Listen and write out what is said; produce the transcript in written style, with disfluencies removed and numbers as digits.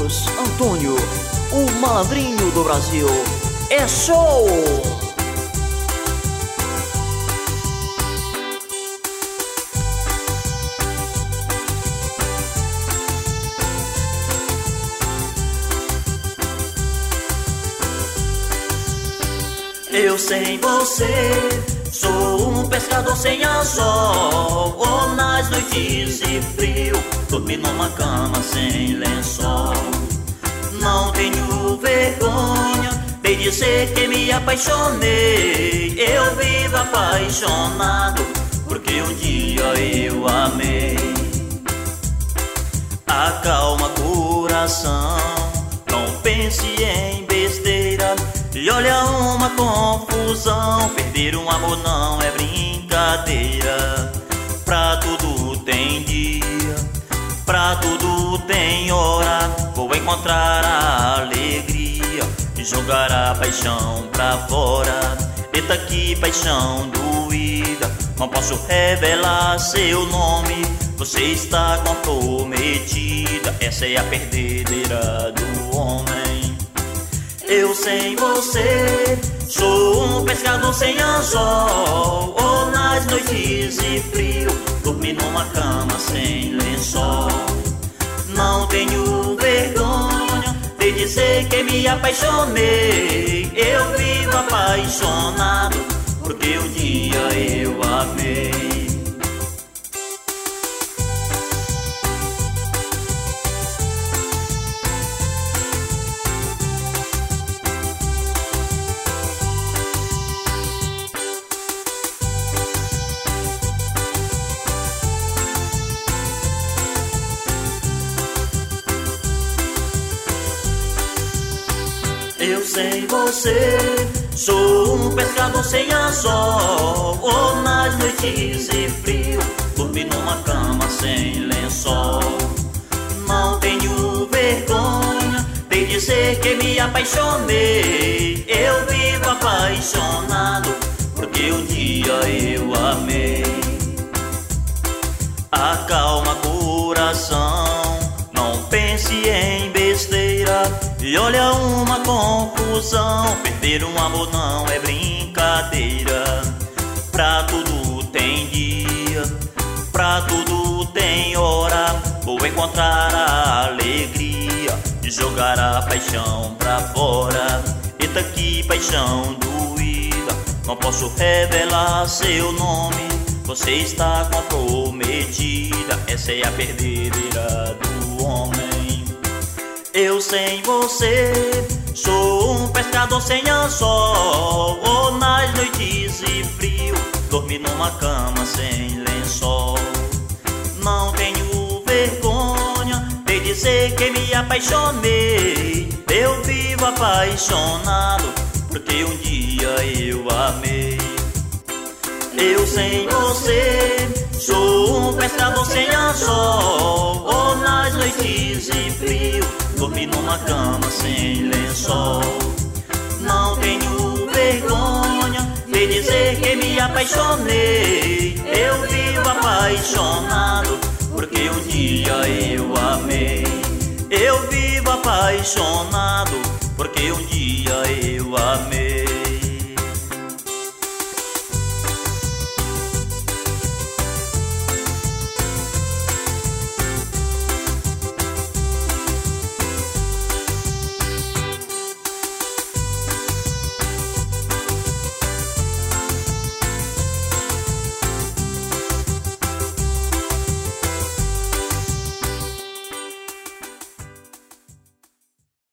Marcos Antônio, o malandrinho do Brasil. É show! Eu sem você sou um pescador sem anzol, ou nas noites de frio dormi numa cama sem lençol. Não tenho vergonha de dizer que me apaixonei. Eu vivo apaixonado porque um dia eu amei. Acalma coração, não pense em besteira. E olha uma confusão, perder um amor não é brincadeira. Pra tudo tem dia, pra tudo tem hora. Vou encontrar a alegria e jogar a paixão pra fora. Eita que paixão doída, não posso revelar seu nome. Você está comprometida, essa é a perdedeira do homem. Eu sem você sou um pescador sem anzol, ou nas noites de frio dormi numa cama sem lençol. Não tenho vergonha de dizer que me apaixonei. Eu vivo apaixonado porque um dia eu amei. Eu sem você sou um pescador sem anzol, ou nas noites de frio dormi numa cama sem lençol. Não tenho vergonha de dizer que me apaixonei. Eu vivo apaixonado porque um dia eu amei. Acalma coração, não pense em besteira. E olha uma confusão, perder um amor não é brincadeira. Pra tudo tem dia, pra tudo tem hora. Vou encontrar a alegria e jogar a paixão pra fora. Eita que paixão doída, não posso revelar seu nome. Você está comprometida, essa é a perdedeira do homem. Eu sem você sou um pescador sem anzol, ou nas noites de frio dormi numa cama sem lençol. Não tenho vergonha de dizer que me apaixonei. Eu vivo apaixonado porque um dia eu amei. Eu sem você sou um pescador sem anzol, ou nas noites de frio dormi numa cama sem lençol. Não tenho vergonha de dizer que me apaixonei. Eu vivo apaixonado porque um dia eu amei. Eu vivo apaixonado porque um dia eu amei.